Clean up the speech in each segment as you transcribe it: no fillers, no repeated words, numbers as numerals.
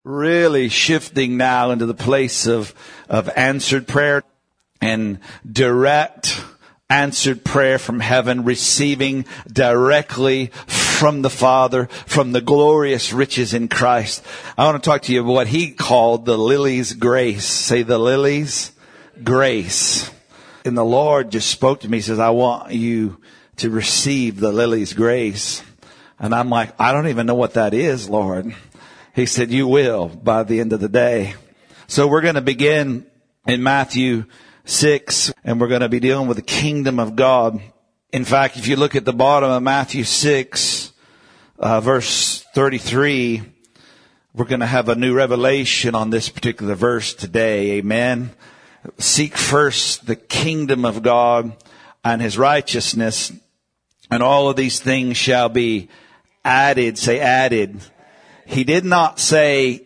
really shifting now into the place of answered prayer and direct answered prayer from heaven, receiving directly from the Father, from the glorious riches in Christ. I want to talk to you about what he called the lily's grace. Say the lily's grace. And the Lord just spoke to me. He says, I want you to receive the lily's grace. And I'm like, I don't even know what that is, Lord. He said, you will by the end of the day. So we're going to begin in Matthew 6, and we're going to be dealing with the kingdom of God. In fact, if you look at the bottom of Matthew 6, verse 33, we're going to have a new revelation on this particular verse today. Amen. Seek first the kingdom of God and his righteousness, and all of these things shall be added. Say added. He did not say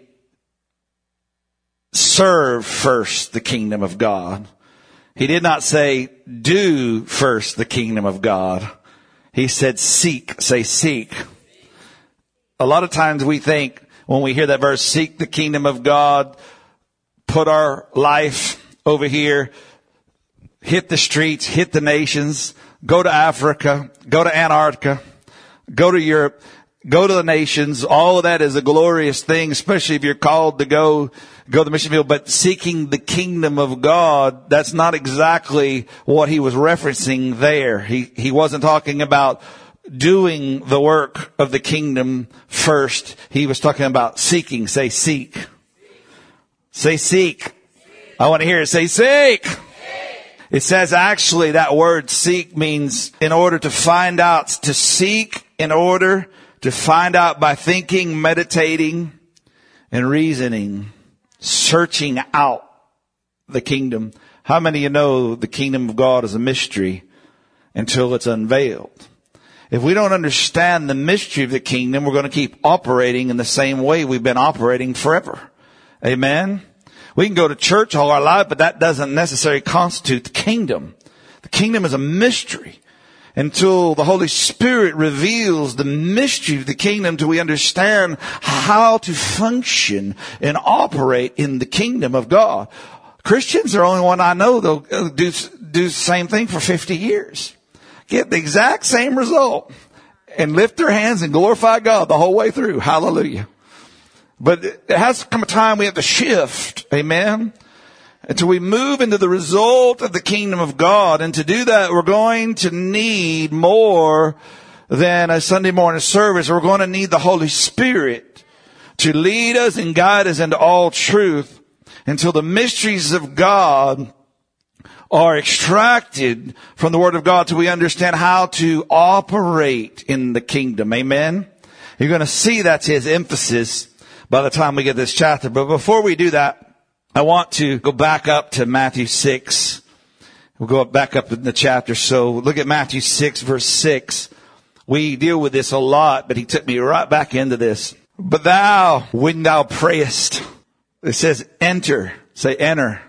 serve first the kingdom of God. He did not say do first the kingdom of God. He said seek. Say seek. A lot of times we think when we hear that verse, seek the kingdom of God, put our life over here, hit the streets, hit the nations, go to Africa, go to Antarctica, go to Europe, go to the nations. All of that is a glorious thing, especially if you're called to go to the mission field. But seeking the kingdom of God, that's not exactly what he was referencing there. He wasn't talking about doing the work of the kingdom first. He was talking about seeking. Say seek. Say seek. I want to hear it. Say seek. It says actually that word seek means in order to find out, to seek in order to find out by thinking, meditating, and reasoning, searching out the kingdom. How many of you know the kingdom of God is a mystery until it's unveiled? If we don't understand the mystery of the kingdom, we're going to keep operating in the same way we've been operating forever. Amen? We can go to church all our life, but that doesn't necessarily constitute the kingdom. The kingdom is a mystery until the Holy Spirit reveals the mystery of the kingdom, till we understand how to function and operate in the kingdom of God. Christians are the only one I know that'll do the same thing for 50 years. Get the exact same result and lift their hands and glorify God the whole way through. Hallelujah. But it has to come a time we have to shift. Amen. Until we move into the result of the kingdom of God. And to do that, we're going to need more than a Sunday morning service. We're going to need the Holy Spirit to lead us and guide us into all truth until the mysteries of God are extracted from the Word of God, till we understand how to operate in the kingdom. Amen. You're going to see that's his emphasis by the time we get this chapter. But before we do that, I want to go back up to Matthew 6. We'll go back up in the chapter. So look at Matthew 6, verse 6. We deal with this a lot, but he took me right back into this. But thou, when thou prayest, it says enter. Say enter.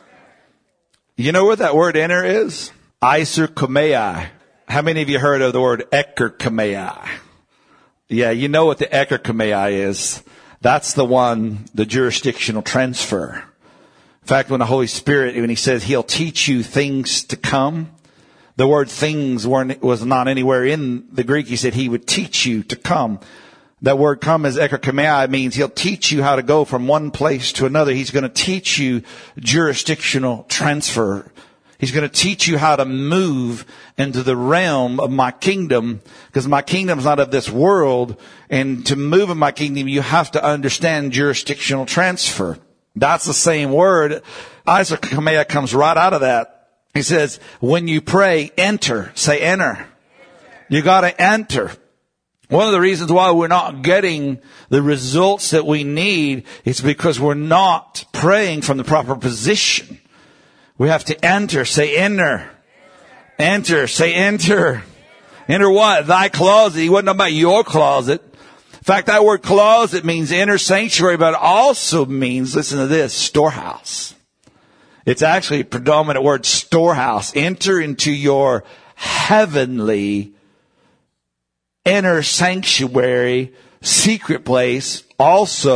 You know what that word enter is? Iserkomei. How many of you heard of the word ekerkomei? Yeah, you know what the ekerkomei is. That's the one, the jurisdictional transfer. In fact, when the Holy Spirit, when he says he'll teach you things to come, the word things was not anywhere in the Greek. He said he would teach you to come. That word come is ekerkomei, means he'll teach you how to go from one place to another. He's going to teach you jurisdictional transfer. He's going to teach you how to move into the realm of my kingdom, because my kingdom is not of this world. And to move in my kingdom, you have to understand jurisdictional transfer. That's the same word. Iserkomei comes right out of that. He says, when you pray, enter. Say enter. You got to enter. One of the reasons why we're not getting the results that we need is because we're not praying from the proper position. We have to enter. Say enter. Enter. Say enter. Enter what? Thy closet. He wasn't talking about your closet. In fact, that word closet means inner sanctuary, but it also means, listen to this, storehouse. It's actually a predominant word, storehouse. Enter into your heavenly inner sanctuary, secret place, also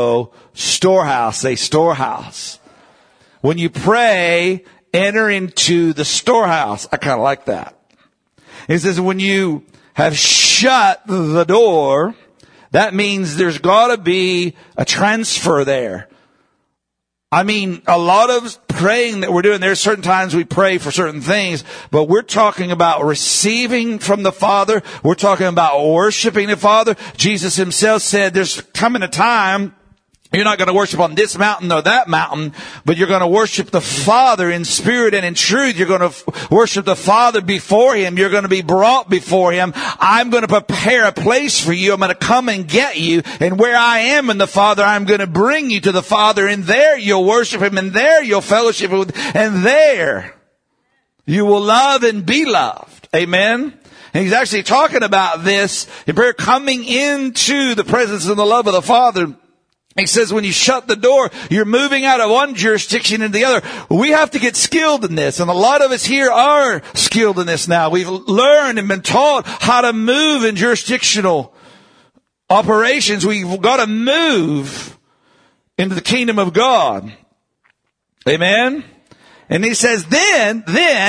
storehouse. Say storehouse. When you pray, enter into the storehouse. I kind of like that. It says when you have shut the door, that means there's got to be a transfer there. I mean, a lot of praying that we're doing, there's certain times we pray for certain things, but we're talking about receiving from the Father. We're talking about worshiping the Father. Jesus himself said there's coming a time you're not going to worship on this mountain or that mountain, but you're going to worship the Father in spirit and in truth. You're going to worship the Father before Him. You're going to be brought before Him. I'm going to prepare a place for you. I'm going to come and get you. And where I am in the Father, I'm going to bring you to the Father. And there you'll worship Him. And there you'll fellowship with Him. And there you will love and be loved. Amen. And he's actually talking about this in prayer, coming into the presence and the love of the Father. He says when you shut the door, you're moving out of one jurisdiction into the other. We have to get skilled in this. And a lot of us here are skilled in this now. We've learned and been taught how to move in jurisdictional operations. We've got to move into the kingdom of God. Amen. And he says, then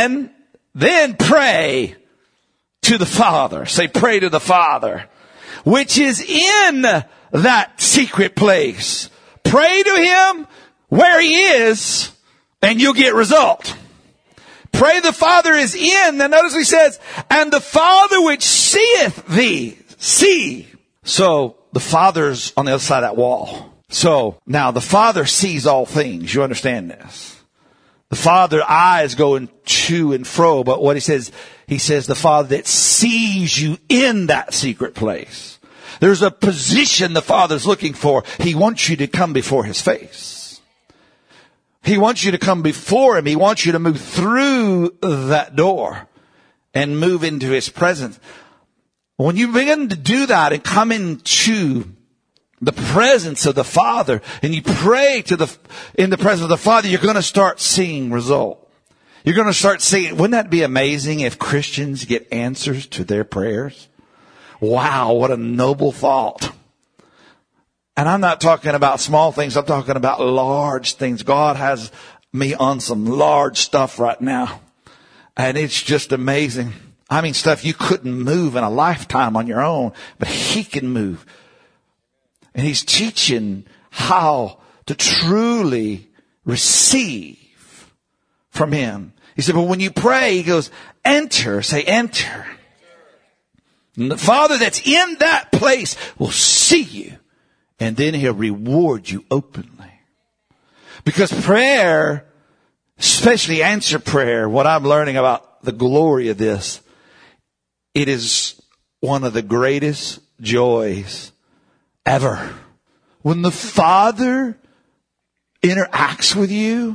pray to the Father. Say, pray to the Father, which is in that secret place. Pray to Him where He is, and you'll get result. Pray the Father is in. Then notice He says, and the Father which seeth thee, see. So the Father's on the other side of that wall. So now the Father sees all things. You understand this? The Father's eyes going to and fro, but what He says the Father that sees you in that secret place. There's a position the Father's looking for. He wants you to come before His face. He wants you to come before Him. He wants you to move through that door and move into His presence. When you begin to do that and come into the presence of the Father and you pray in the presence of the Father, you're going to start seeing result. You're going to start seeing, wouldn't that be amazing if Christians get answers to their prayers? Wow, what a noble thought. And I'm not talking about small things. I'm talking about large things. God has me on some large stuff right now. And it's just amazing. I mean, stuff you couldn't move in a lifetime on your own, but He can move. And He's teaching how to truly receive from Him. He said, but when you pray, He goes, enter, say enter. And the Father that's in that place will see you, and then He'll reward you openly. Because prayer, especially answer prayer, what I'm learning about the glory of this, it is one of the greatest joys ever. When the Father interacts with you,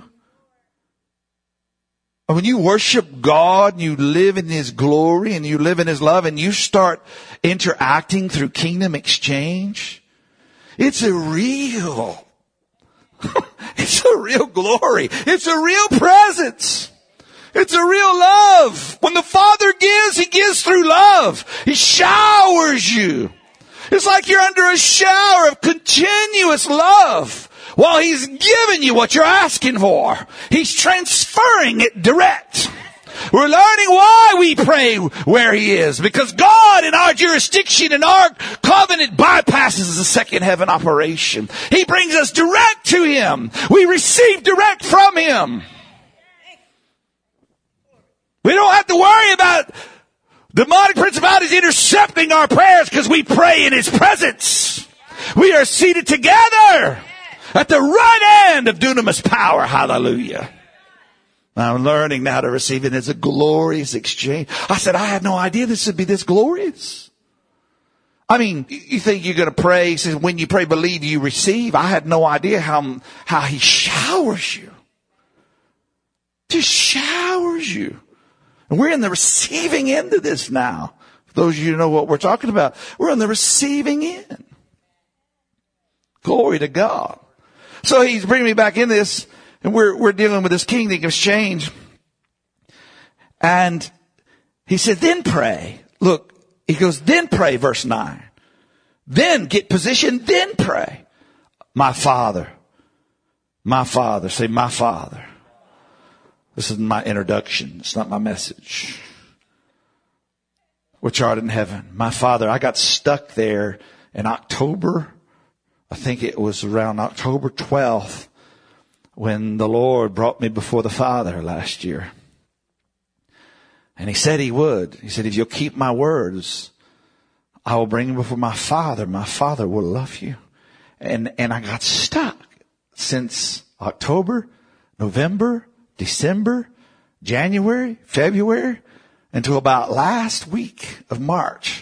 when you worship God and you live in His glory and you live in His love and you start interacting through kingdom exchange, it's a real glory. It's a real presence. It's a real love. When the Father gives, He gives through love. He showers you. It's like you're under a shower of continuous love. While He's giving you what you're asking for, He's transferring it direct. We're learning why we pray where He is. Because God in our jurisdiction, in our covenant, bypasses the second heaven operation. He brings us direct to Him. We receive direct from Him. We don't have to worry about demonic principalities intercepting our prayers because we pray in His presence. We are seated together at the right end of dunamis power. Hallelujah. I'm learning now to receive it as a glorious exchange. I said, I had no idea this would be this glorious. I mean, you think you're going to pray. He says, when you pray, believe you receive. I had no idea how He showers you. Just showers you. And we're in the receiving end of this now. For those of you who know what we're talking about, we're in the receiving end. Glory to God. So He's bringing me back in this, and we're dealing with this kingdom exchange. And He said, then pray. Look, He goes, then pray, verse 9. Then get positioned, then pray. My Father. My Father. Say, my Father. This is my introduction. It's not my message. Which art in heaven. My Father. I got stuck there in October. I think it was around October 12th when the Lord brought me before the Father last year. And he said he would. He said, if you'll keep my words, I will bring you before my Father. My Father will love you. And I got stuck since October, November, December, January, February, until about last week of March.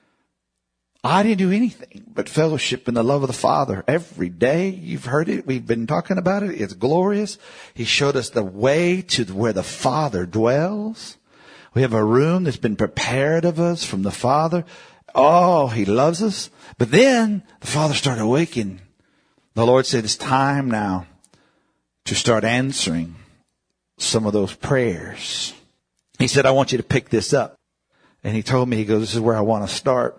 I didn't do anything but fellowship in the love of the Father every day. You've heard it. We've been talking about it. It's glorious. He showed us the way to where the Father dwells. We have a room that's been prepared of us from the Father. Oh, he loves us. But then the Father started awakening. The Lord said, it's time now to start answering some of those prayers. He said, I want you to pick this up. And he told me, he goes, this is where I want to start.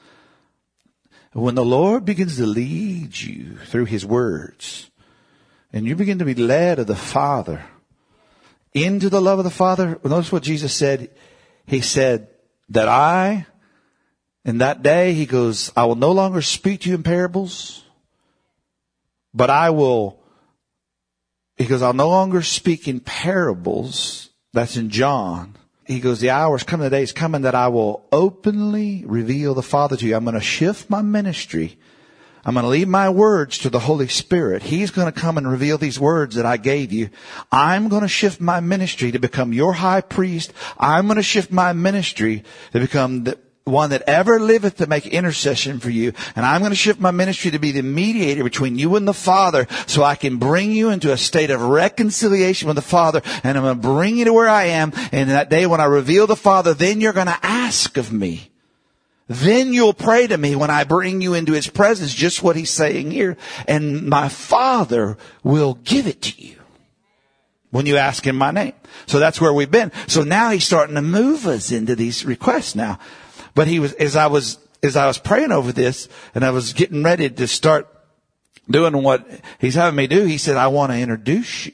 When the Lord begins to lead you through his words, and you begin to be led of the Father into the love of the Father, notice what Jesus said. He said that in that day, he goes, I will no longer speak to you in parables, but I'll no longer speak in parables. That's in John. He goes, the hour is coming, the day is coming that I will openly reveal the Father to you. I'm going to shift my ministry. I'm going to leave my words to the Holy Spirit. He's going to come and reveal these words that I gave you. I'm going to shift my ministry to become your high priest. I'm going to shift my ministry to become the one that ever liveth to make intercession for you. And I'm going to shift my ministry to be the mediator between you and the Father, so I can bring you into a state of reconciliation with the Father. And I'm going to bring you to where I am. And that day when I reveal the Father, then you're going to ask of me. Then you'll pray to me when I bring you into his presence, just what he's saying here. And my Father will give it to you when you ask in my name. So that's where we've been. So now he's starting to move us into these requests now. But as I was praying over this and I was getting ready to start doing what he's having me do, he said, I want to introduce you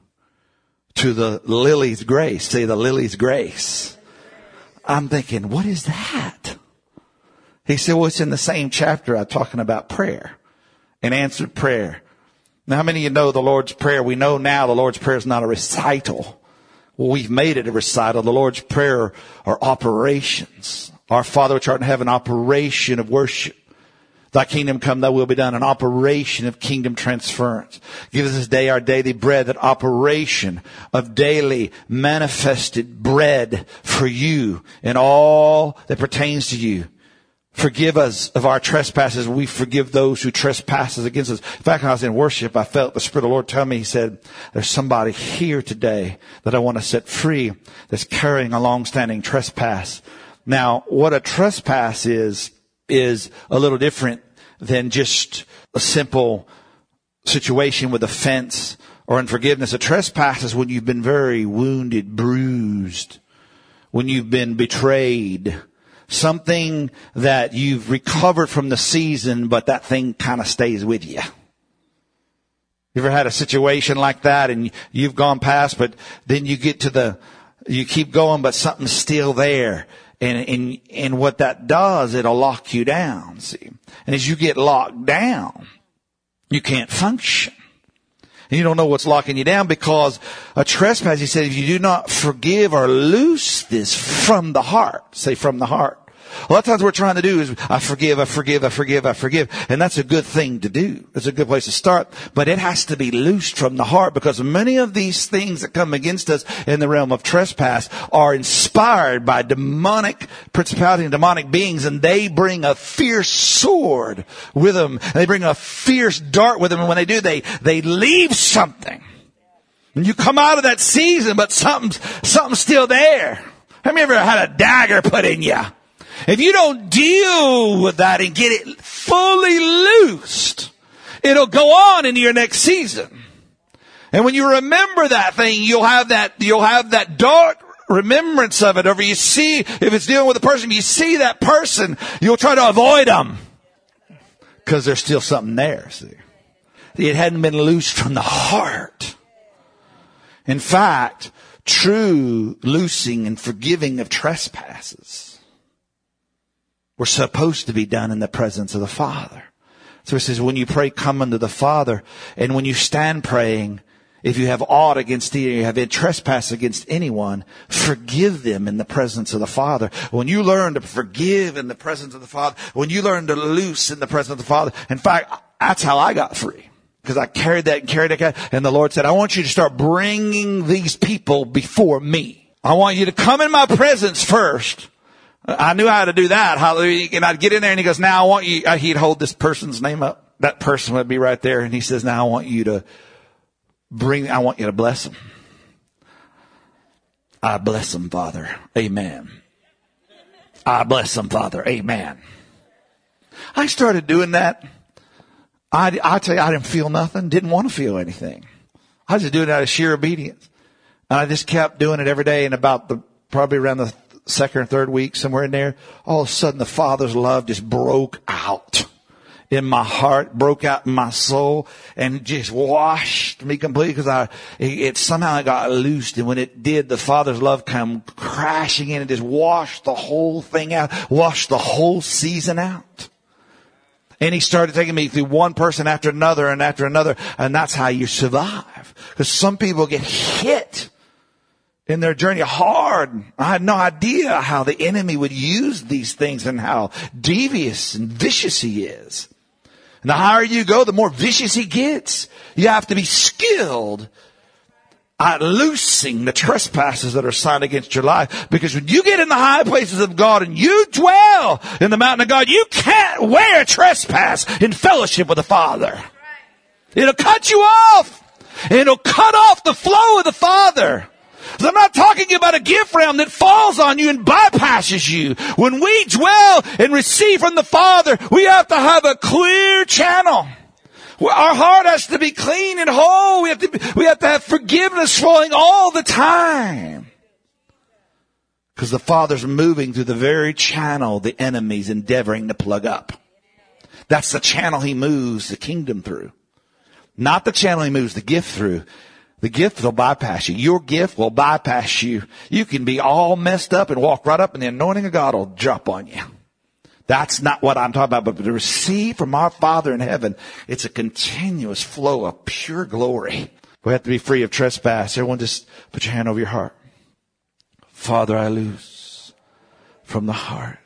to the Lily's Grace. Say the Lily's Grace. I'm thinking, what is that? He said, well, it's in the same chapter I'm talking about prayer and answered prayer. Now, how many of you know the Lord's Prayer? We know now the Lord's Prayer is not a recital. Well, we've made it a recital. The Lord's Prayer are operations. Our Father which art in heaven, operation of worship. Thy kingdom come, thy will be done. An operation of kingdom transference. Give us this day our daily bread. That operation of daily manifested bread for you and all that pertains to you. Forgive us of our trespasses. We forgive those who trespass against us. In fact, when I was in worship, I felt the Spirit of the Lord tell me, he said, there's somebody here today that I want to set free that's carrying a long-standing trespass. Now, what a trespass is a little different than just a simple situation with offense or unforgiveness. A trespass is when you've been very wounded, bruised, when you've been betrayed, something that you've recovered from the season, but that thing kind of stays with you. You ever had a situation like that and you've gone past, but then you get to you keep going, but something's still there. And what that does, it'll lock you down, see. And as you get locked down, you can't function. And you don't know what's locking you down, because a trespass, he said, if you do not forgive or loose this from the heart, say from the heart. A lot of times what we're trying to do is, I forgive. And that's a good thing to do. It's a good place to start. But it has to be loosed from the heart, because many of these things that come against us in the realm of trespass are inspired by demonic principality and demonic beings. And they bring a fierce sword with them. And they bring a fierce dart with them. And when they do, they leave something. And you come out of that season, but something's still there. Have you ever had a dagger put in you? If you don't deal with that and get it fully loosed, it'll go on into your next season. And when you remember that thing, you'll have that dark remembrance of it. Or if you see, if it's dealing with a person, you see that person, you'll try to avoid them, because there's still something there, see. It hadn't been loosed from the heart. In fact, true loosing and forgiving of trespasses were supposed to be done in the presence of the Father. So it says, when you pray, come unto the Father. And when you stand praying, if you have aught against thee, or you have a trespass against anyone, forgive them in the presence of the Father. When you learn to forgive in the presence of the Father, when you learn to loose in the presence of the Father, in fact, that's how I got free. Because I carried that, and the Lord said, I want you to start bringing these people before me. I want you to come in my presence first. I knew how to do that. Hallelujah. And I'd get in there and he goes, now I want you, he'd hold this person's name up. That person would be right there. And he says, now I want you to bless them. I bless them, Father. Amen. I bless them, Father. Amen. I started doing that. I tell you, I didn't feel nothing. Didn't want to feel anything. I was just doing it out of sheer obedience. And I just kept doing it every day. And probably around the second or third week, somewhere in there, all of a sudden the Father's love just broke out in my heart, broke out in my soul, and just washed me completely, because it somehow got loosed. And when it did, the Father's love come crashing in and just washed the whole thing out, washed the whole season out. And he started taking me through one person after another and after another. And that's how you survive. Because some people get hit in their journey hard. I had no idea how the enemy would use these things and how devious and vicious he is. And the higher you go, the more vicious he gets. You have to be skilled at loosing the trespasses that are signed against your life. Because when you get in the high places of God and you dwell in the mountain of God, you can't wear a trespass in fellowship with the Father. It'll cut you off. It'll cut off the flow of the Father. I'm not talking about a gift realm that falls on you and bypasses you. When we dwell and receive from the Father, we have to have a clear channel. Our heart has to be clean and whole. We have to have forgiveness flowing all the time. Because the Father's moving through the very channel the enemy's endeavoring to plug up. That's the channel he moves the kingdom through. Not the channel he moves the gift through. The gift will bypass you. Your gift will bypass you. You can be all messed up and walk right up and the anointing of God will drop on you. That's not what I'm talking about. But to receive from our Father in heaven, it's a continuous flow of pure glory. We have to be free of trespass. Everyone just put your hand over your heart. Father, I loose from the heart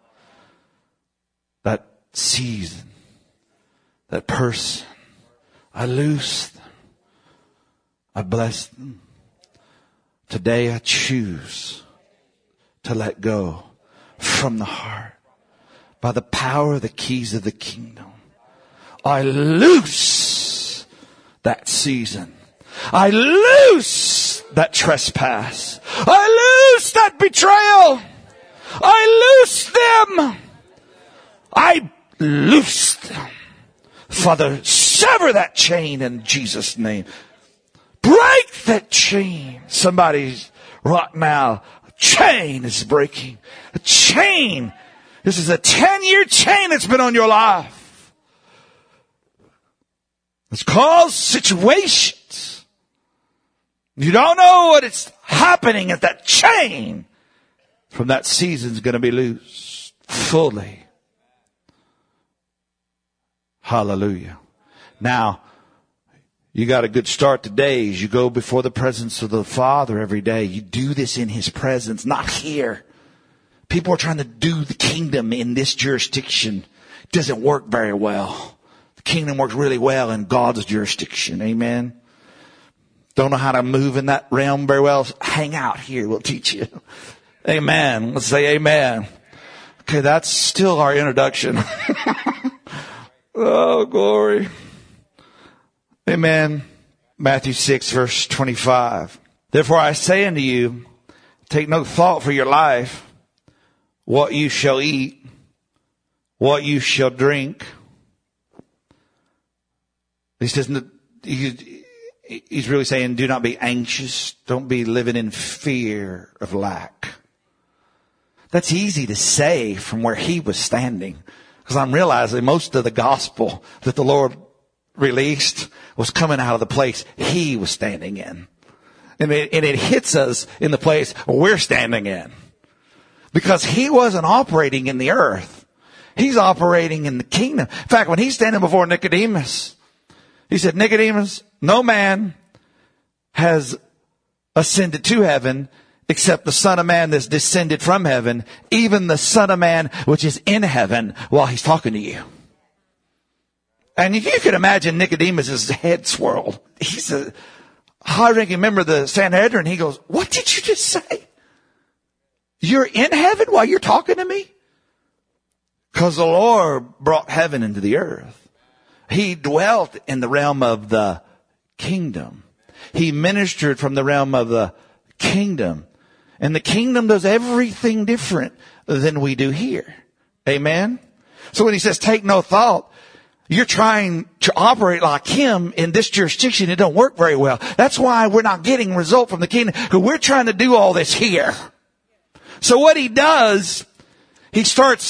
that season, that person. I loose them. I bless them. Today I choose to let go from the heart. By the power of the keys of the kingdom, I loose that season. I loose that trespass. I loose that betrayal. I loose them. I loose them. Father, sever that chain in Jesus' name. Break that chain. Somebody's right now. A chain is breaking. A chain. This is a 10-year chain that's been on your life. It's caused situations. You don't know what is happening at that chain. From that season's going to be loose fully. Hallelujah. Now, you got a good start today as you go before the presence of the Father every day. You do this in His presence, not here. People are trying to do the kingdom in this jurisdiction. It doesn't work very well. The kingdom works really well in God's jurisdiction. Amen. Don't know how to move in that realm very well? Hang out here. We'll teach you. Amen. Let's say amen. Okay, that's still our introduction. Oh, glory. Amen. Matthew 6, verse 25. Therefore I say unto you, take no thought for your life, what you shall eat, what you shall drink. He says, he's really saying, do not be anxious. Don't be living in fear of lack. That's easy to say from where he was standing. Because I'm realizing most of the gospel that the Lord released was coming out of the place he was standing in. And it hits us in the place we're standing in. Because he wasn't operating in the earth. He's operating in the kingdom. In fact, when he's standing before Nicodemus, he said, Nicodemus, no man has ascended to heaven except the Son of Man that's descended from heaven, even the Son of Man which is in heaven, while he's talking to you. And if you could imagine Nicodemus' head swirled. He's a high-ranking member of the Sanhedrin. He goes, what did you just say? You're in heaven while you're talking to me? Because the Lord brought heaven into the earth. He dwelt in the realm of the kingdom. He ministered from the realm of the kingdom. And the kingdom does everything different than we do here. Amen? So when he says take no thought, you're trying to operate like him in this jurisdiction. It don't work very well. That's why we're not getting result from the kingdom. Because we're trying to do all this here. So what he does, he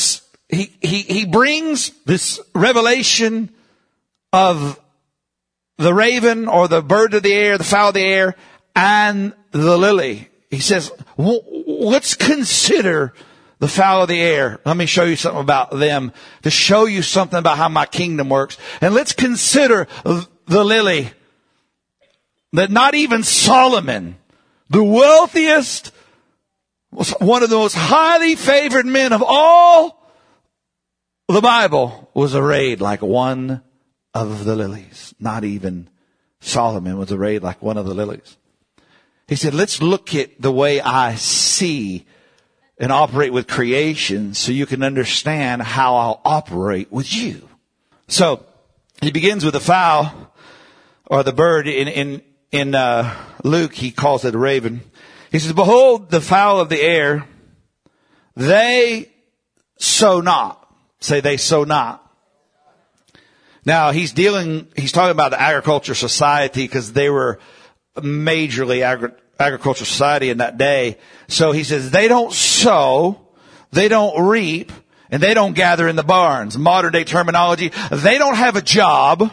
brings this revelation of the raven or the bird of the air, the fowl of the air, and the lily. He says, let's consider the fowl of the air. Let me show you something about them to show you something about how my kingdom works. And let's consider the lily that not even Solomon, the wealthiest, one of the most highly favored men of all the Bible, was arrayed like one of the lilies. Not even Solomon was arrayed like one of the lilies. He said, let's look at the way I see and operate with creation so you can understand how I'll operate with you. So he begins with the fowl or the bird. In Luke, he calls it a raven. He says, behold, the fowl of the air, they sow not. Say, they sow not. Now, he's talking about the agriculture society because they were majorly agricultural society in that day. So he says, they don't sow, they don't reap, and they don't gather in the barns. Modern day terminology, they don't have a job.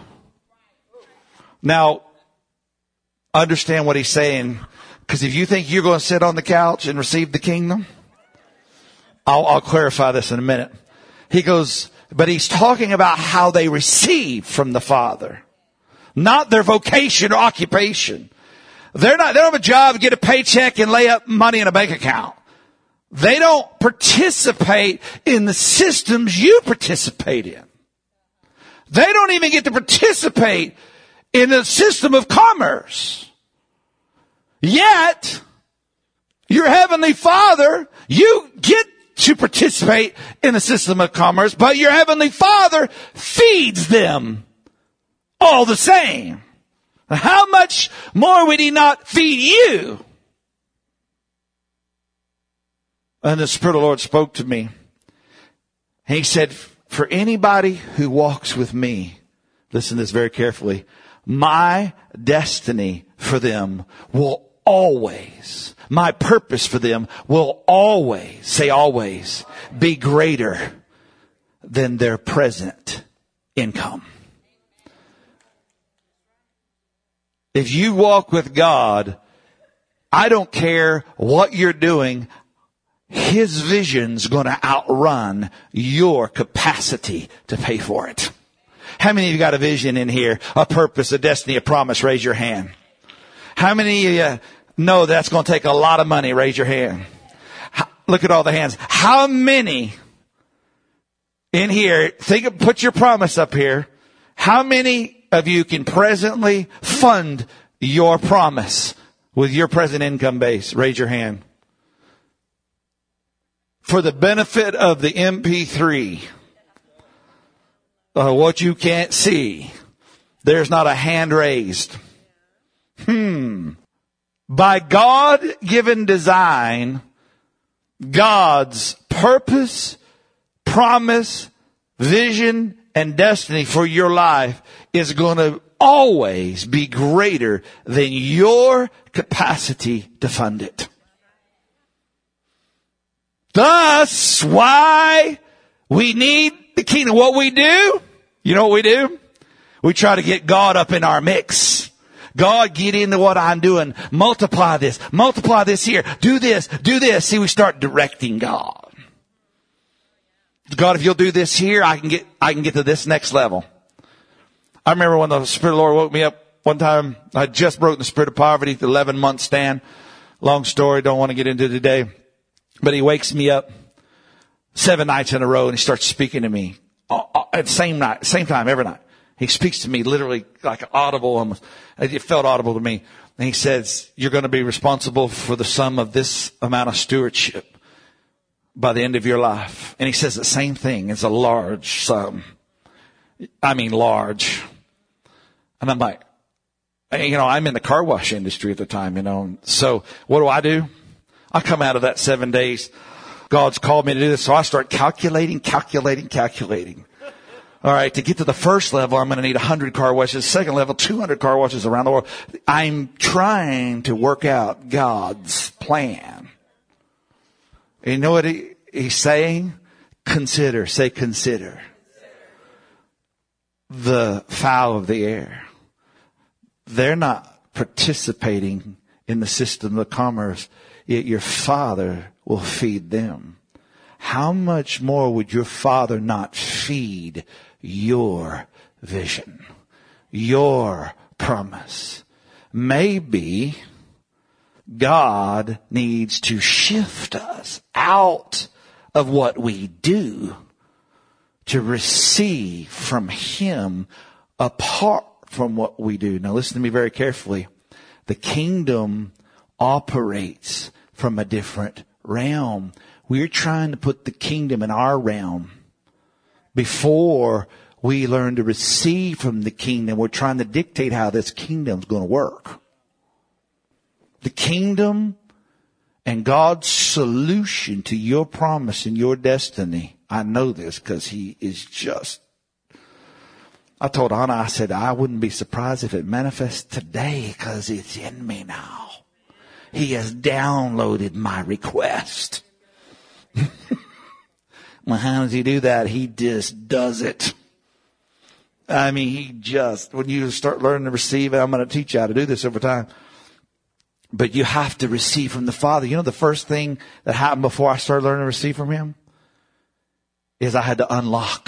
Now, understand what he's saying. Because if you think you're going to sit on the couch and receive the kingdom, I'll clarify this in a minute. He goes, but he's talking about how they receive from the Father, not their vocation or occupation. They don't have a job, get a paycheck, and lay up money in a bank account. They don't participate in the systems you participate in. They don't even get to participate in the system of commerce. Yet, your Heavenly Father, you get to participate in the system of commerce, but your Heavenly Father feeds them all the same. How much more would He not feed you? And the Spirit of the Lord spoke to me. And He said, for anybody who walks with me, listen to this very carefully, my destiny for them will always, my purpose for them will always, say always, be greater than their present income. If you walk with God, I don't care what you're doing, His vision's going to outrun your capacity to pay for it. How many of you got a vision in here, a purpose, a destiny, a promise? Raise your hand. How many of you know that's going to take a lot of money? Raise your hand. Look at all the hands. How many in here, put your promise up here. How many of you can presently fund your promise with your present income base? Raise your hand. For the benefit of the MP3, what you can't see, there's not a hand raised. By God-given design, God's purpose, promise, vision, and destiny for your life is going to always be greater than your capacity to fund it. Thus, why we need the kingdom. What we do, you know what we do? We try to get God up in our mix. God, get into what I'm doing. Multiply this here. Do this. See, we start directing God. God, if you'll do this here, I can get to this next level. I remember when the Spirit of the Lord woke me up one time. I had just broken the spirit of poverty, the 11-month stand. Long story, don't want to get into it today. But he wakes me up 7 nights in a row and he starts speaking to me at the same time, every night. He speaks to me literally like audible, almost. It felt audible to me. And he says, you're going to be responsible for the sum of this amount of stewardship by the end of your life. And he says the same thing. It's a large sum. I mean, large. And I'm like, I'm in the car wash industry at the time, So what do? I come out of that 7 days. God's called me to do this. So I start calculating. All right. To get to the first level, I'm going to need 100 car washes. Second level, 200 car washes around the world. I'm trying to work out God's plan. And you know what he's saying? Consider. Say consider. The fowl of the air. They're not participating in the system of commerce, yet your Father will feed them. How much more would your Father not feed your vision, your promise? Maybe God needs to shift us out of what we do to receive from Him apart from what we do. Now listen to me very carefully. The kingdom operates from a different realm. We're trying to put the kingdom in our realm. Before we learn to receive from the kingdom, we're trying to dictate how this kingdom's going to work. The kingdom and God's solution to your promise and your destiny. I know this because He is just. I told Anna, I said, I wouldn't be surprised if it manifests today because it's in me now. He has downloaded my request. Well, how does He do that? He just does it. I mean, when you start learning to receive it, I'm going to teach you how to do this over time. But you have to receive from the Father. You know, the first thing that happened before I started learning to receive from Him is I had to unlock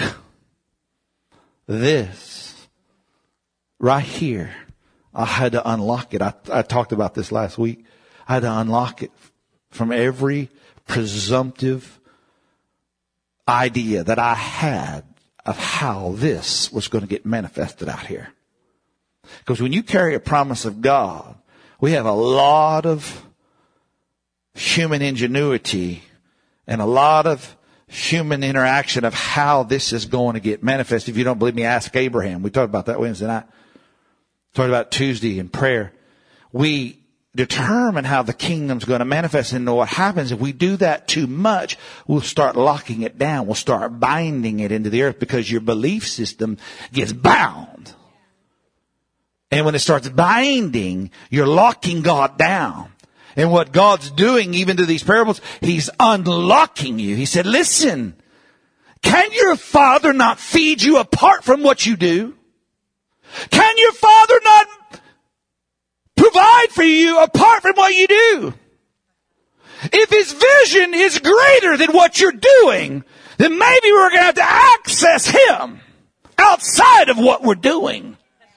this right here. I had to unlock it. I talked about this last week. I had to unlock it from every presumptive idea that I had of how this was going to get manifested out here. Because when you carry a promise of God, we have a lot of human ingenuity and a lot of human interaction of how this is going to get manifested. If you don't believe me, ask Abraham. We talked about that Wednesday night. Talked about Tuesday in prayer. We determine how the kingdom's going to manifest. And what happens if we do that too much, we'll start locking it down. We'll start binding it into the earth because your belief system gets bound. And when it starts binding, you're locking God down. And what God's doing, even through these parables, He's unlocking you. He said, listen, can your Father not feed you apart from what you do? Can your Father not provide for you apart from what you do? If His vision is greater than what you're doing, then maybe we're going to have to access Him outside of what we're doing.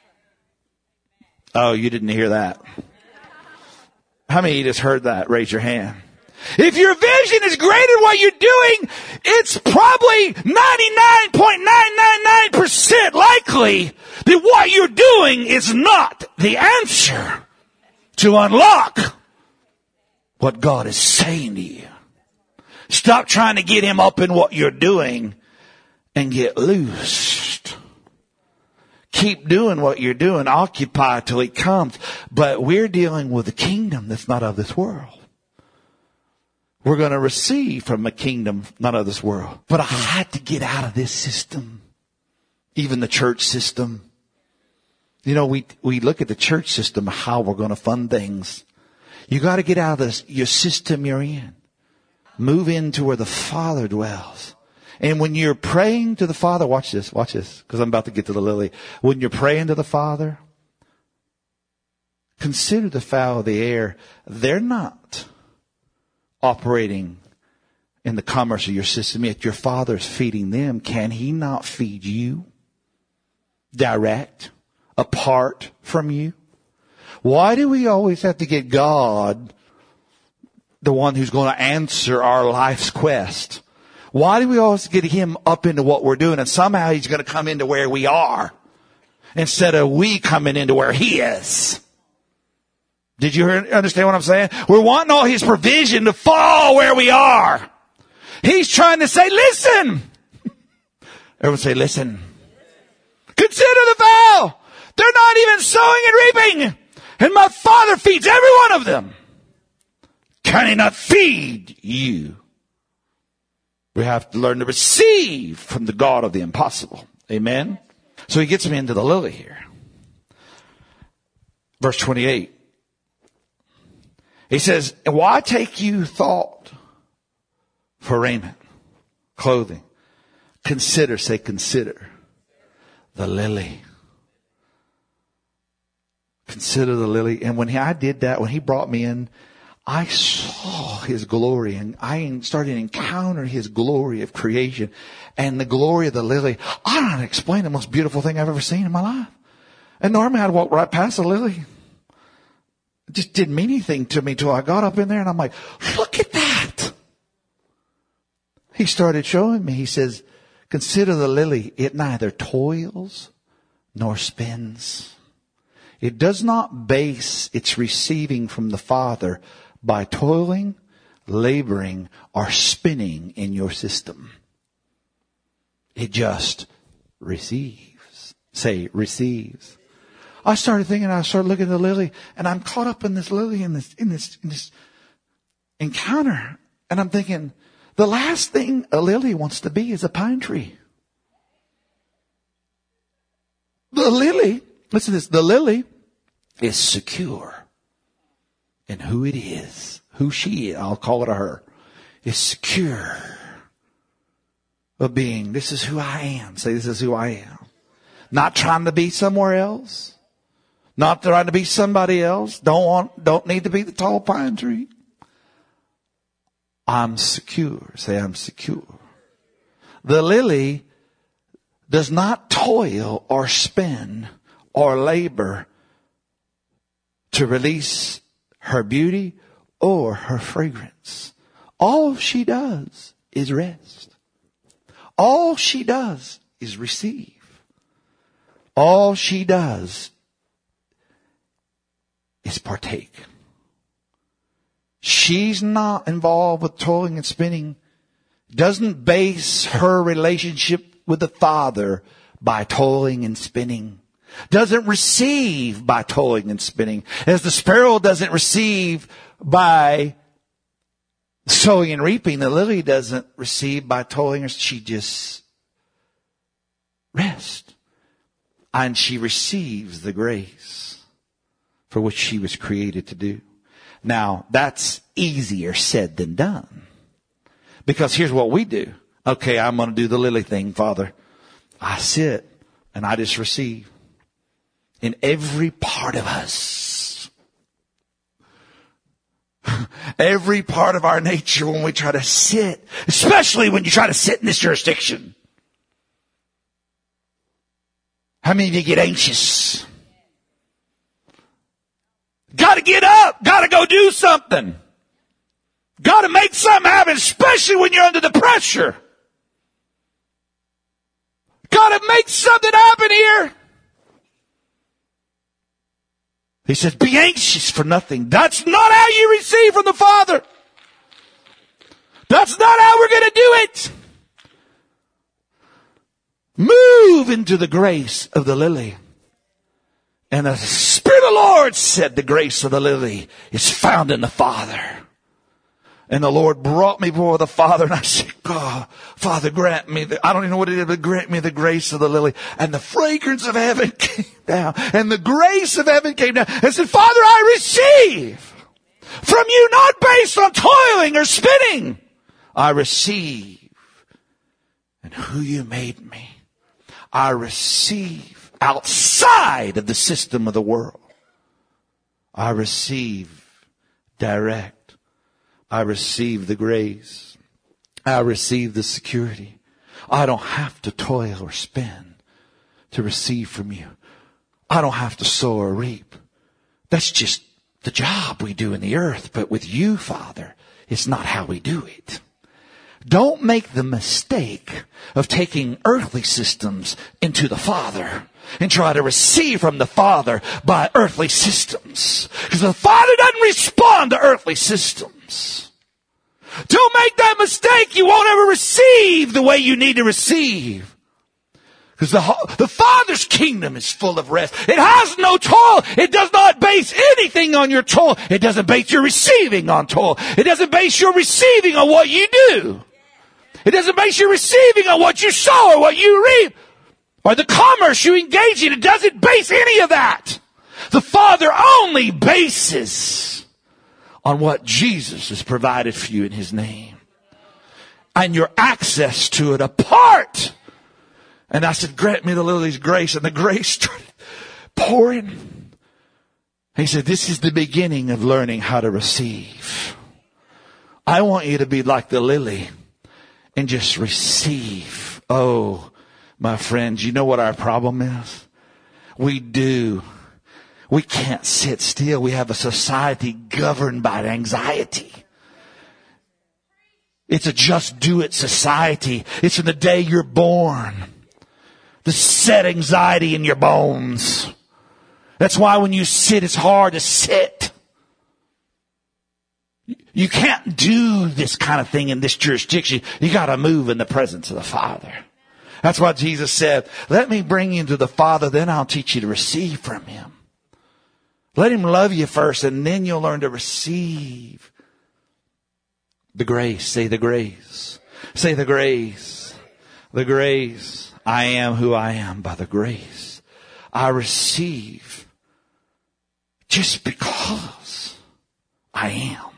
Oh, you didn't hear that. How many of you just heard that? Raise your hand. If your vision is greater than what you're doing, it's probably 99.999% likely that what you're doing is not the answer to unlock what God is saying to you. Stop trying to get Him up in what you're doing and get loosed. Keep doing what you're doing. Occupy till He comes. But we're dealing with a kingdom that's not of this world. We're going to receive from a kingdom not of this world. But I had to get out of this system. Even the church system. You know, we look at the church system, how we're going to fund things. You got to get out of your system you're in. Move into where the Father dwells. And when you're praying to the Father, watch this, because I'm about to get to the lily. When you're praying to the Father, consider the fowl of the air. They're not operating in the commerce of your system, yet your Father's feeding them. Can He not feed you direct, apart from you? Why do we always have to get God, the one who's going to answer our life's quest? Why do we always get Him up into what we're doing, and somehow He's going to come into where we are instead of we coming into where He is? Did you understand what I'm saying? We're wanting all His provision to fall where we are. He's trying to say, listen. Everyone say, listen. Consider the fowl. They're not even sowing and reaping, and my Father feeds every one of them. Can He not feed you? We have to learn to receive from the God of the impossible. Amen? So He gets me into the lily here. Verse 28. He says, why take you thought for raiment, clothing? Consider, say consider, the lily. Consider the lily. And when I did that, when He brought me in, I saw His glory, and I started to encounter His glory of creation and the glory of the lily. I don't know how to explain the most beautiful thing I've ever seen in my life. And normally I'd walk right past the lily. It just didn't mean anything to me till I got up in there, and I'm like, look at that. He started showing me. He says, consider the lily. It neither toils nor spins. It does not base its receiving from the Father by toiling, laboring, or spinning in your system. It just receives. Say, receives. I started thinking, I started looking at the lily, and I'm caught up in this lily, in this encounter. And I'm thinking, the last thing a lily wants to be is a pine tree. The lily, listen to this, the lily is secure in who it is, who she is. I'll call it a her. Is secure of being, this is who I am. Say, this is who I am. Not trying to be somewhere else. Not trying to be somebody else. Don't need to be the tall pine tree. I'm secure. Say, I'm secure. The lily does not toil or spin or labor to release her beauty or her fragrance. All she does is rest. All she does is receive. All she does is partake. She's not involved with toiling and spinning. Doesn't base her relationship with the Father by toiling and spinning. Doesn't receive by toiling and spinning. As the sparrow doesn't receive by sowing and reaping, the lily doesn't receive by toiling. She just rests. And she receives the grace for which she was created to do. Now, that's easier said than done. Because here's what we do. Okay, I'm going to do the lily thing, Father. I sit and I just receive. In every part of us. Every part of our nature when we try to sit, especially when you try to sit in this jurisdiction. How many of you get anxious? Got to get up. Got to go do something. Got to make something happen, especially when you're under the pressure. Got to make something happen here. He says, be anxious for nothing. That's not how you receive from the Father. That's not how we're going to do it. Move into the grace of the lily. And the Spirit of the Lord said the grace of the lily is found in the Father. And the Lord brought me before the Father, and I said, God, Father, grant me, I don't even know what it is, but grant me the grace of the lily. And the fragrance of heaven came down, and the grace of heaven came down. And said, Father, I receive from you, not based on toiling or spinning. I receive who you made me. I receive outside of the system of the world. I receive direct. I receive the grace. I receive the security. I don't have to toil or spend to receive from you. I don't have to sow or reap. That's just the job we do in the earth. But with you, Father, it's not how we do it. Don't make the mistake of taking earthly systems into the Father and try to receive from the Father by earthly systems. Because the Father doesn't respond to earthly systems. Don't make that mistake. You won't ever receive the way you need to receive. Because the Father's kingdom is full of rest. It has no toil. It does not base anything on your toil. It doesn't base your receiving on toil. It doesn't base your receiving on what you do. It doesn't base your receiving on what you sow or what you reap or the commerce you engage in. It doesn't base any of that. The Father only bases on what Jesus has provided for you in His name and your access to it apart. And I said, grant me the lily's grace. And the grace started pouring. He said, this is the beginning of learning how to receive. I want you to be like the lily and just receive. Oh, my friends, you know what our problem is? We can't sit still. We have a society governed by anxiety. It's a just do it society. It's from the day you're born. The set anxiety in your bones. That's why when you sit, it's hard to sit. You can't do this kind of thing in this jurisdiction. You got to move in the presence of the Father. That's why Jesus said, let me bring you to the Father, then I'll teach you to receive from Him. Let Him love you first, and then you'll learn to receive the grace. Say the grace. Say the grace. The grace. I am who I am by the grace. I receive just because I am.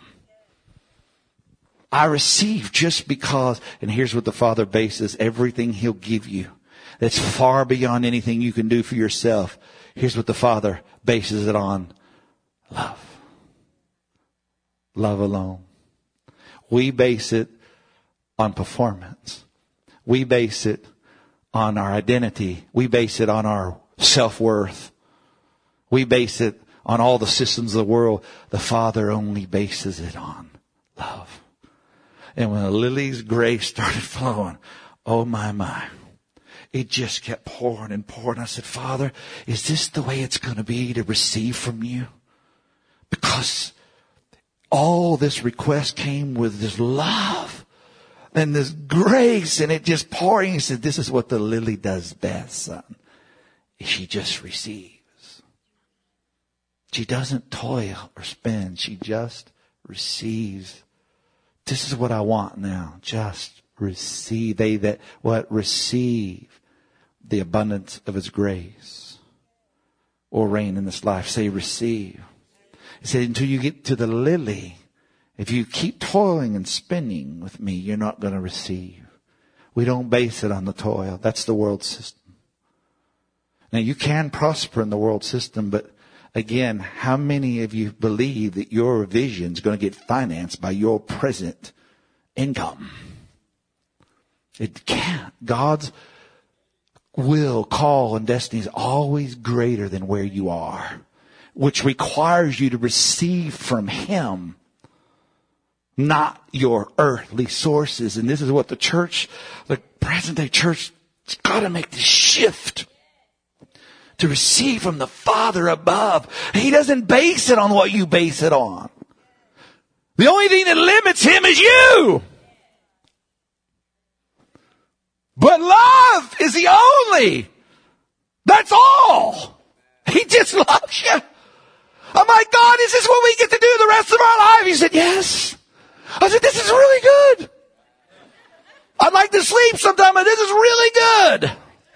I receive just because, and here's what the Father bases everything He'll give you. That's far beyond anything you can do for yourself. Here's what the Father bases it on. Love. Love alone. We base it on performance. We base it on our identity. We base it on our self-worth. We base it on all the systems of the world. The Father only bases it on love. And when the lily's grace started flowing, oh my, it just kept pouring and pouring. I said, Father, is this the way it's going to be to receive from you? Because all this request came with this love and this grace, and it just pouring. He said, this is what the lily does best, son. She just receives. She doesn't toil or spend. She just receives. This is what I want now. Just receive. They that receive the abundance of His grace will reign in this life. Say receive. He said, until you get to the lily, if you keep toiling and spinning with me, you're not going to receive. We don't base it on the toil. That's the world system. Now, you can prosper in the world system, but again, how many of you believe that your vision is going to get financed by your present income? It can't. God's will, call, and destiny is always greater than where you are, which requires you to receive from Him, not your earthly sources. And this is what the church, the present day church, has got to make this shift. To receive from the Father above. He doesn't base it on what you base it on. The only thing that limits Him is you. But love is the only. That's all. He just loves you. I'm like, God, is this what we get to do the rest of our life? He said, yes. I said, this is really good. I'd like to sleep sometime, but this is really good.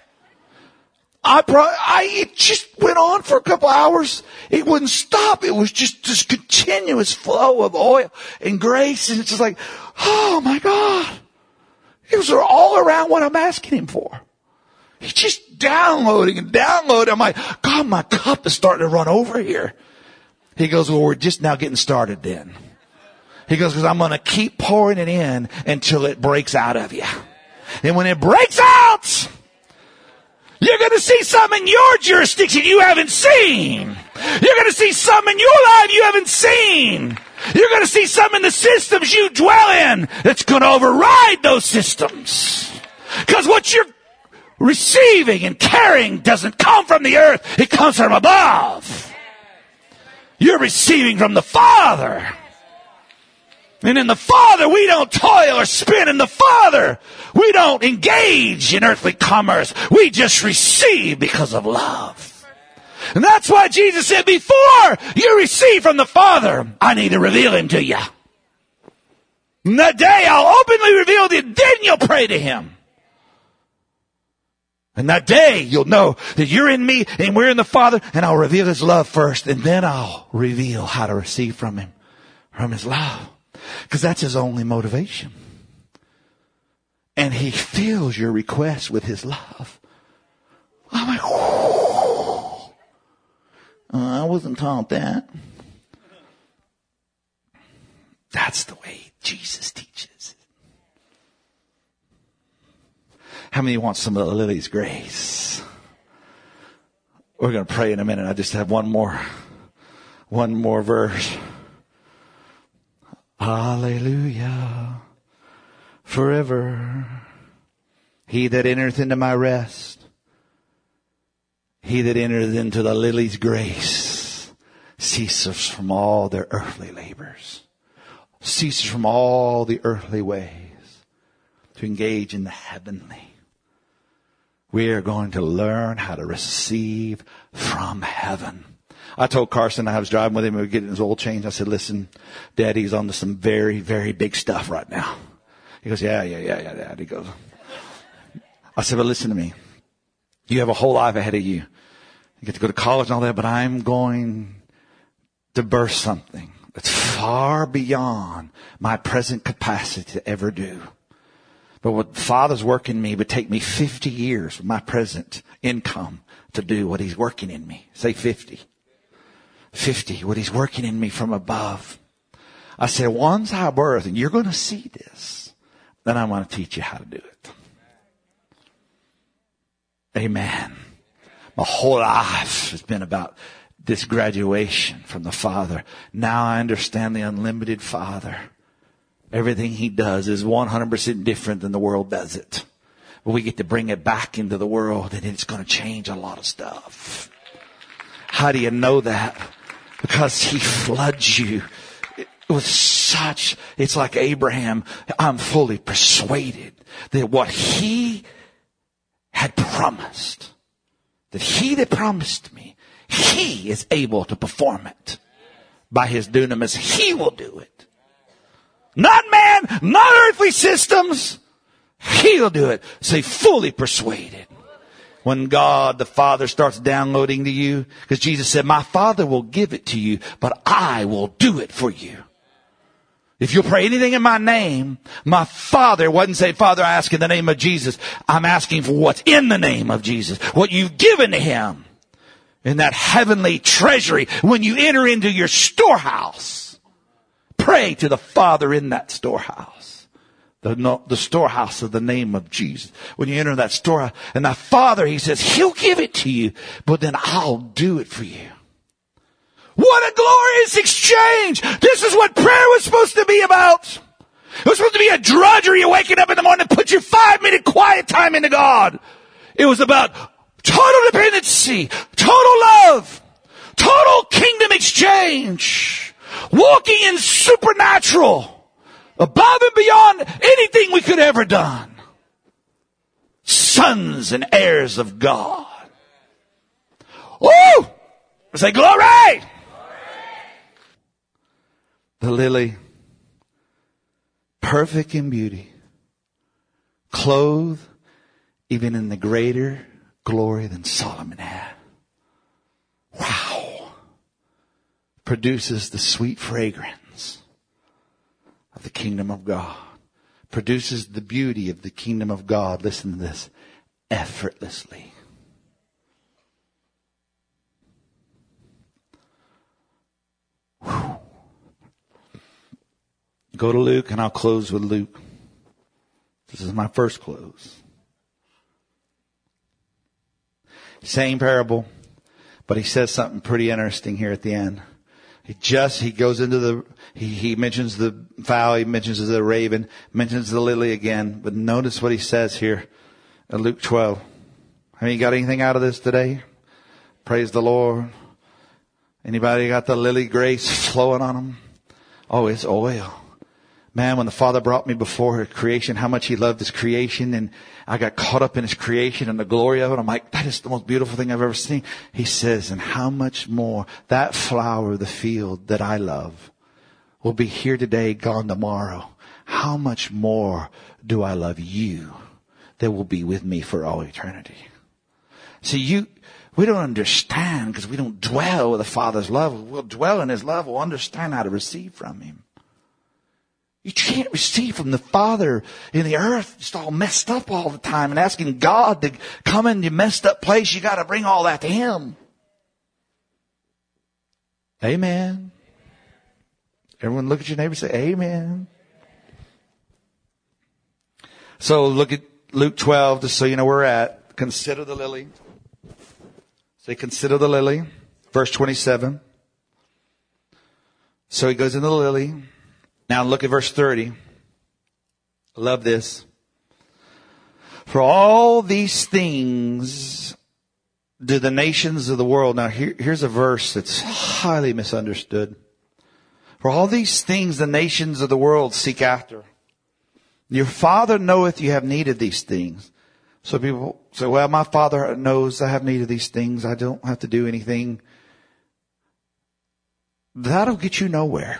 It just went on for a couple hours. It wouldn't stop. It was just this continuous flow of oil and grace. And it's just like, oh my God. miracles are all around what I'm asking him for. He's just downloading and downloading. I'm like, God, my cup is starting to run over here. He goes, well, we're just now getting started then. He goes, because I'm going to keep pouring it in until it breaks out of you. And when it breaks out, you're going to see something in your jurisdiction you haven't seen. You're going to see something in your life you haven't seen. You're going to see something in the systems you dwell in that's going to override those systems. Because what you're receiving and carrying doesn't come from the earth. It comes from above. You're receiving from the Father. And in the Father, we don't toil or spin. In the Father, we don't engage in earthly commerce. We just receive because of love. And that's why Jesus said, before you receive from the Father, I need to reveal him to you. And that day I'll openly reveal to you, then you'll pray to him. And that day you'll know that you're in me and we're in the Father, and I'll reveal his love first, and then I'll reveal how to receive from him, from his love. Because that's his only motivation. And he fills your request with his love. I'm like, I wasn't taught that. That's the way Jesus teaches. How many want some of the Lily's grace? We're going to pray in a minute. I just have one more verse. Hallelujah. Forever. He that entereth into my rest. He that entereth into the lily's grace ceases from all their earthly labors. Ceases from all the earthly ways to engage in the heavenly. We are going to learn how to receive from heaven. I told Carson, I was driving with him, we were getting his oil changed. I said, listen, Daddy's on to some very, very big stuff right now. He goes, yeah, Dad. He goes, I said, but listen to me. You have a whole life ahead of you. You get to go to college and all that, but I'm going to birth something that's far beyond my present capacity to ever do. But what Father's working in me would take me 50 years with my present income to do what he's working in me. Say 50. 50, what he's working in me from above. I said, once I birth, and you're going to see this, then I'm going to teach you how to do it. Amen. My whole life has been about this graduation from the Father. Now I understand the unlimited Father. Everything he does is 100% different than the world does it. But we get to bring it back into the world, and it's going to change a lot of stuff. How do you know that? Because he floods you with such, it's like Abraham. I'm fully persuaded that what he had promised, that he that promised me, he is able to perform it by his dunamis. He will do it. Not man, not earthly systems. He'll do it. Say, fully persuaded. When God the Father starts downloading to you, because Jesus said, my Father will give it to you, but I will do it for you. If you'll pray anything in my name, my Father wasn't say, Father, I ask in the name of Jesus. I'm asking for what's in the name of Jesus, what you've given to him in that heavenly treasury. When you enter into your storehouse, pray to the Father in that storehouse. The storehouse of the name of Jesus. When you enter that storehouse, and the Father, he says, he'll give it to you, but then I'll do it for you. What a glorious exchange! This is what prayer was supposed to be about. It was supposed to be a drudgery. You're waking up in the morning to put your 5-minute quiet time into God. It was about total dependency, total love, total kingdom exchange, walking in supernatural, above and beyond anything we could ever done. Sons and heirs of God. Woo! Say glory! The lily, perfect in beauty, clothed even in the greater glory than Solomon had. Wow. Produces the sweet fragrance of the kingdom of God. produces the beauty of the kingdom of God. Listen to this. Effortlessly. Whew. Go to Luke, and I'll close with Luke. This is my first close. Same parable, but he says something pretty interesting here at the end. He goes into he mentions the fowl, he mentions the raven, mentions the lily again, but notice what he says here in Luke 12. Have you got anything out of this today? Praise the Lord. Anybody got the lily grace flowing on them? Oh, it's oil. Man, when the Father brought me before creation, how much He loved His creation, and I got caught up in His creation and the glory of it. I'm like, that is the most beautiful thing I've ever seen. He says, and how much more that flower of the field that I love will be here today, gone tomorrow. How much more do I love you that will be with me for all eternity? See, we don't understand because we don't dwell with the Father's love. We'll dwell in His love. We'll understand how to receive from Him. You can't receive from the Father in the earth just all messed up all the time and asking God to come in your messed up place. You got to bring all that to Him. Amen. Everyone look at your neighbor and say, amen. So look at Luke 12, just so you know where we're at. Consider the lily. Say, consider the lily. Verse 27. So he goes into the lily. Now look at verse 30. I love this. For all these things do the nations of the world. Now here's a verse that's highly misunderstood. For all these things the nations of the world seek after. Your Father knoweth you have need of these things. So people say, well, my Father knows I have need of these things. I don't have to do anything. That'll get you nowhere.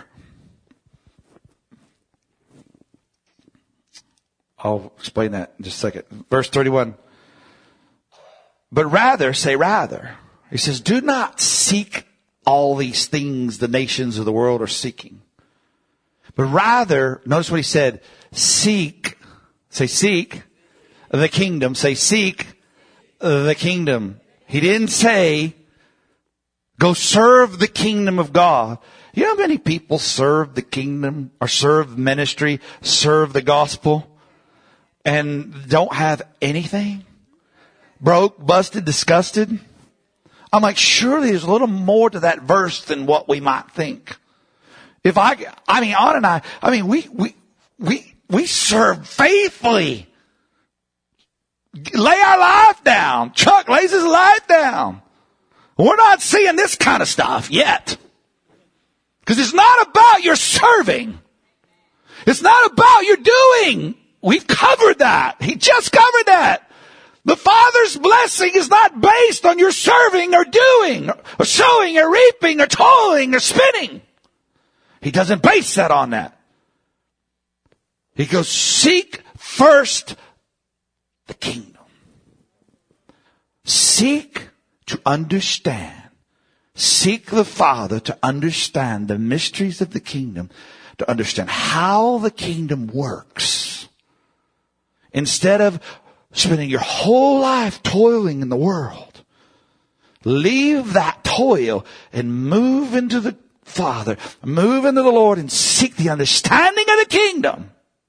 I'll explain that in just a second. Verse 31. But rather, say rather. He says, do not seek all these things the nations of the world are seeking. But rather, notice what he said, seek, say seek the kingdom. Say seek the kingdom. He didn't say go serve the kingdom of God. You know how many people serve the kingdom or serve ministry, serve the gospel? And don't have anything? Broke, busted, disgusted? I'm like, surely there's a little more to that verse than what we might think. On and we serve faithfully. Lay our life down. Chuck lays his life down. We're not seeing this kind of stuff yet. Because it's not about your serving. It's not about your doing. We've covered that. He just covered that. The Father's blessing is not based on your serving or doing or sowing or reaping or toiling or spinning. He doesn't base that on that. He goes, seek first the kingdom. Seek to understand. Seek the Father to understand the mysteries of the kingdom, to understand how the kingdom works. Instead of spending your whole life toiling in the world, leave that toil and move into the Father, move into the Lord and seek the understanding of the kingdom.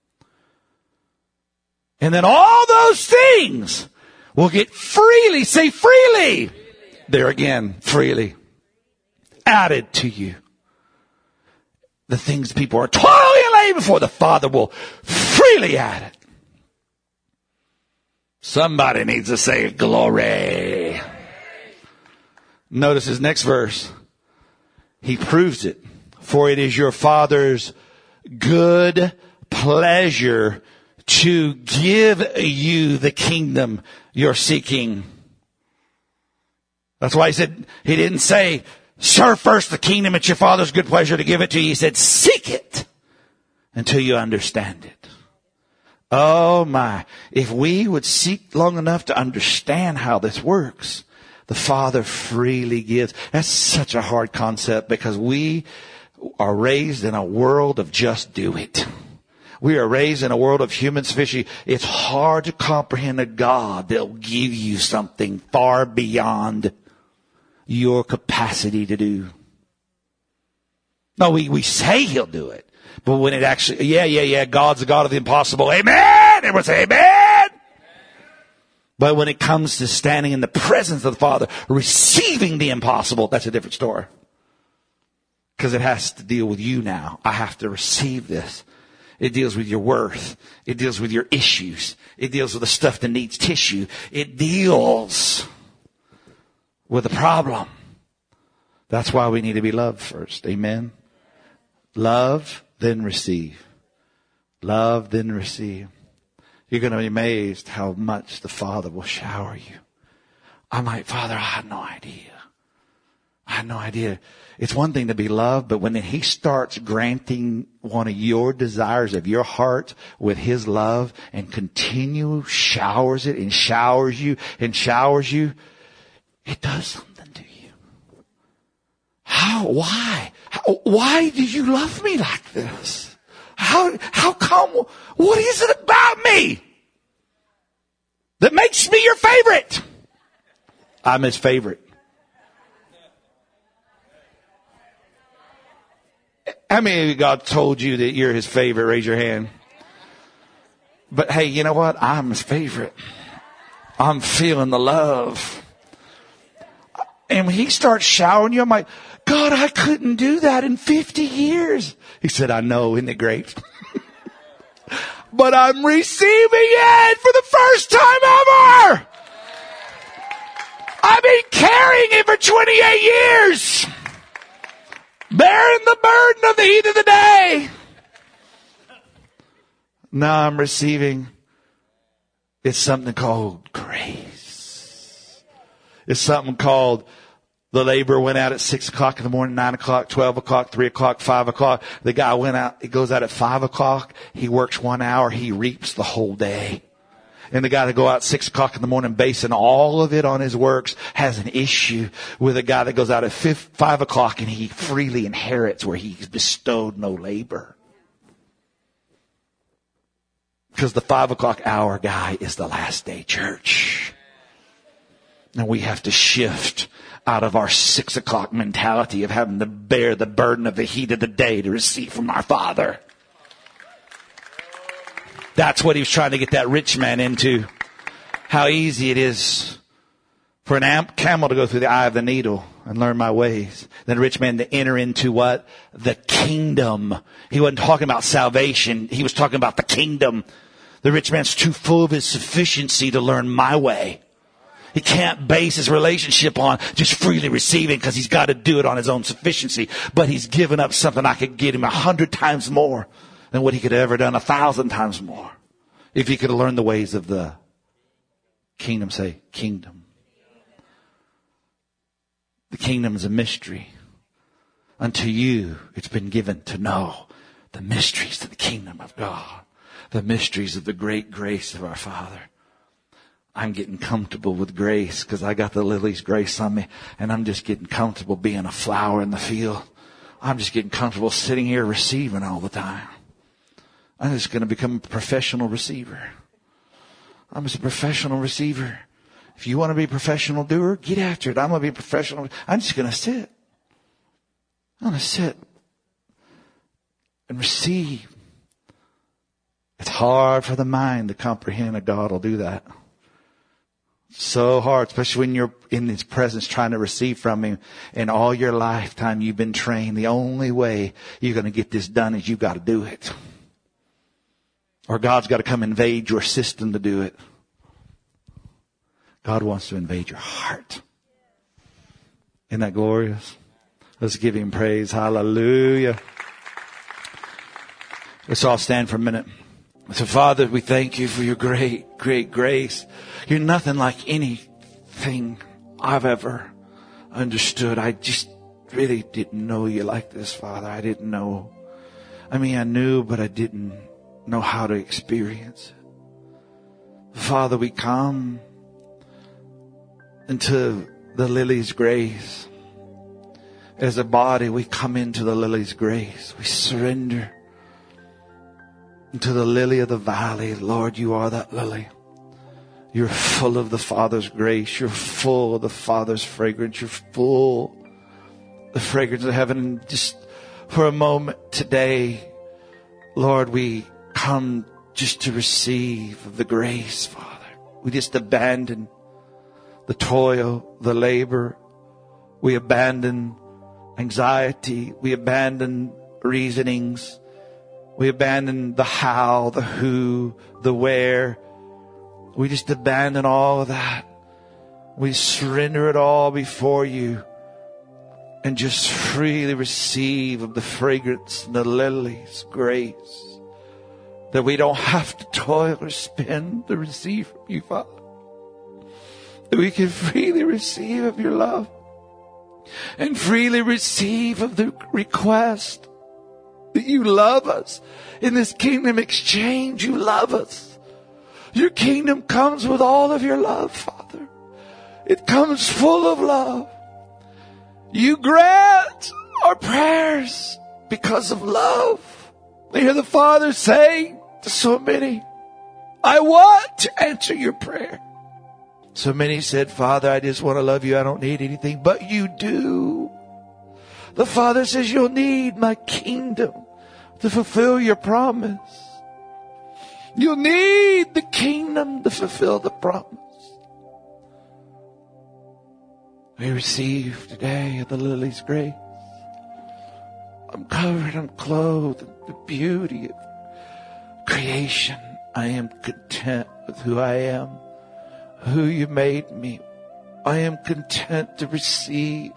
And then all those things will get freely, say freely, there again, freely, added to you. The things people are toiling and laboring for, the Father will freely add it. Somebody needs to say glory. Notice his next verse. He proves it. For it is your Father's good pleasure to give you the kingdom you're seeking. That's why he didn't say, serve first the kingdom. It's your Father's good pleasure to give it to you. He said, seek it until you understand it. Oh my, if we would seek long enough to understand how this works, the Father freely gives. That's such a hard concept because we are raised in a world of just do it. We are raised in a world of human sufficiency. It's hard to comprehend a God that will give you something far beyond your capacity to do. No, we say he'll do it. But when it actually, God's the God of the impossible. Amen! Everyone say amen! But when it comes to standing in the presence of the Father, receiving the impossible, that's a different story. Because it has to deal with you now. I have to receive this. It deals with your worth. It deals with your issues. It deals with the stuff that needs tissue. It deals with the problem. That's why we need to be loved first. Amen. Love, then receive. Love, then receive. You're going to be amazed how much the Father will shower you. I'm like, Father, I had no idea. I had no idea. It's one thing to be loved, but when he starts granting one of your desires of your heart with his love and continue showers it and showers you and showers you, it does something to you. How? Why? Why do you love me like this? How come? What is it about me that makes me your favorite? I'm his favorite. How many of you God told you that you're his favorite? Raise your hand. But hey, you know what? I'm his favorite. I'm feeling the love. And when he starts showering you, I'm like, God, I couldn't do that in 50 years. He said, I know, isn't it great? But I'm receiving it for the first time ever. I've been carrying it for 28 years. Bearing the burden of the heat of the day. Now I'm receiving. It's something called grace. It's something called the laborer went out at 6 o'clock in the morning, 9 o'clock, 12 o'clock, 3 o'clock, 5 o'clock. The guy went out, he goes out at 5 o'clock. He works 1 hour. He reaps the whole day. And the guy that go out 6 o'clock in the morning basing all of it on his works has an issue with a guy that goes out at 5 o'clock and he freely inherits where he's bestowed no labor. Because the 5 o'clock hour guy is the last day church. And we have to shift out of our 6 o'clock mentality of having to bear the burden of the heat of the day to receive from our Father. That's what he was trying to get that rich man into. How easy it is for an camel to go through the eye of the needle and learn my ways. Then a rich man to enter into what? The kingdom. He wasn't talking about salvation. He was talking about the kingdom. The rich man's too full of his sufficiency to learn my way. He can't base his relationship on just freely receiving because he's got to do it on his own sufficiency. But he's given up something I could get him 100 times more than what he could have ever done, 1,000 times more. If he could have learned the ways of the kingdom. Say, kingdom. The kingdom is a mystery. Unto you, it's been given to know the mysteries of the kingdom of God. The mysteries of the great grace of our Father. I'm getting comfortable with grace because I got the lily's grace on me. And I'm just getting comfortable being a flower in the field. I'm just getting comfortable sitting here receiving all the time. I'm just going to become a professional receiver. I'm just a professional receiver. If you want to be a professional doer, get after it. I'm going to be a professional. I'm just going to sit. I'm going to sit and receive. It's hard for the mind to comprehend that God will do that. So hard, especially when you're in His presence trying to receive from Him. And all your lifetime you've been trained. The only way you're going to get this done is you've got to do it. Or God's got to come invade your system to do it. God wants to invade your heart. Isn't that glorious? Let's give Him praise. Hallelujah. Let's all stand for a minute. So, Father, we thank You for Your great, great grace. You're nothing like anything I've ever understood. I just really didn't know You like this, Father. I didn't know. I mean, I knew, but I didn't know how to experience it. Father, we come into the lily's grace. As a body, we come into the lily's grace. We surrender. to the lily of the valley. Lord, you are that lily. You're full of the Father's grace. You're full of the Father's fragrance. You're full of the fragrance of heaven. Just for a moment today, Lord, we come just to receive the grace, Father. We just abandon the toil, the labor. We abandon anxiety. We abandon reasonings. We abandon the how, the who, the where. We just abandon all of that. We surrender it all before you and just freely receive of the fragrance and the lily's grace that we don't have to toil or spend to receive from you, Father. That we can freely receive of your love and freely receive of the request that you love us. In this kingdom exchange, you love us. Your kingdom comes with all of your love, Father. It comes full of love. You grant our prayers because of love. I hear the Father saying to so many, I want to answer your prayer. So many said, Father, I just want to love you. I don't need anything, but you do. The Father says you'll need my kingdom to fulfill your promise. You'll need the kingdom to fulfill the promise. We receive today the lily's grace. I'm covered, I'm clothed in the beauty of creation. I am content with who I am, who you made me. I am content to receive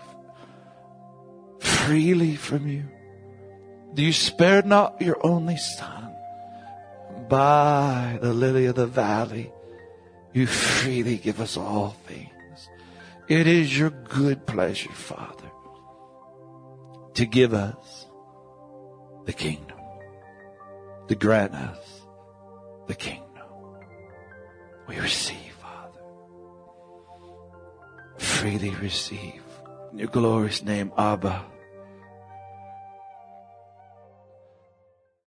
freely from you. You spared not your only Son. By the lily of the valley, you freely give us all things. It is your good pleasure, Father, to give us the kingdom, to grant us the kingdom. We receive, Father. Freely receive. In your glorious name, Abba.